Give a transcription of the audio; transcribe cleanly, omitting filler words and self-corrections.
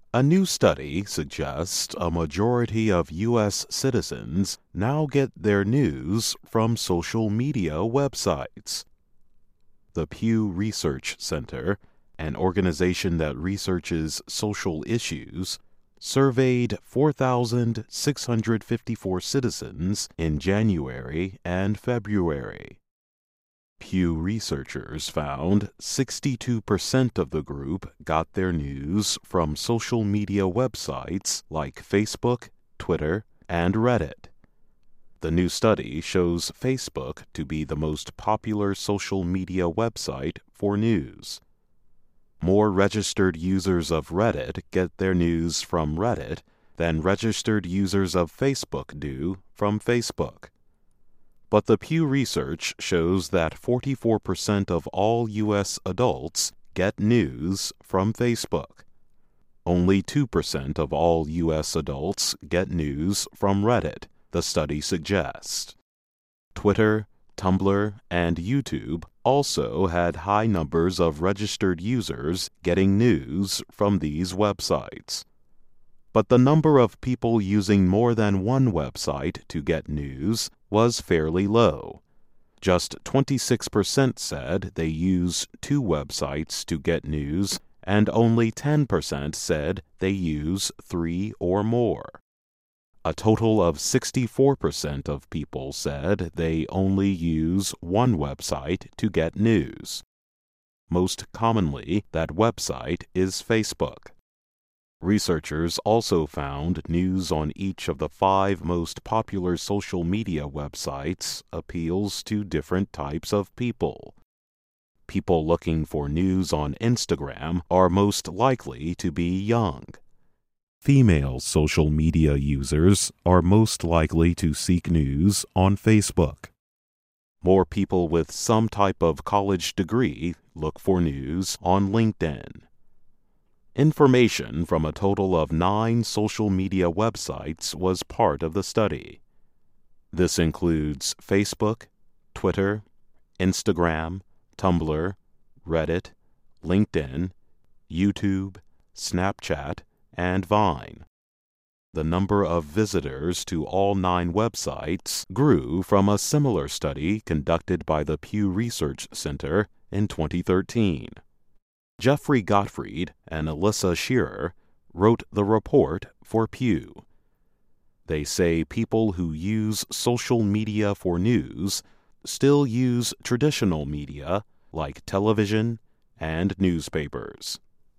A new study suggests a majority of U.S. citizens now get their news from social media websites. The Pew Research Center, an organization that researches social issues, surveyed 4,654 citizens in January and February. Pew researchers found 62% of the group got their news from social media websites like Facebook, Twitter, and Reddit. The new study shows Facebook to be the most popular social media website for news. More registered users of Reddit get their news from Reddit than registered users of Facebook do from Facebook. But the Pew research shows that 44% of all U.S. adults get news from Facebook. Only 2% of all U.S. adults get news from Reddit, the study suggests. Twitter, Tumblr, and YouTube also had high numbers of registered users getting news from these websites. But the number of people using more than one website to get news was fairly low. Just 26% said they use two websites to get news, and only 10% said they use three or more. A total of 64% of people said they only use one website to get news. Most commonly, that website is Facebook. Researchers also found news on each of the 5 most popular social media websites appeals to different types of people. People looking for news on Instagram are most likely to be young. Female social media users are most likely to seek news on Facebook. More people with some type of college degree look for news on LinkedIn. Information from a total of 9 social media websites was part of the study. This includes Facebook, Twitter, Instagram, Tumblr, Reddit, LinkedIn, YouTube, Snapchat, and Vine. The number of visitors to all 9 websites grew from a similar study conducted by the Pew Research Center in 2013. Jeffrey Gottfried and Alyssa Shearer wrote the report for Pew. They say people who use social media for news still use traditional media like television and newspapers.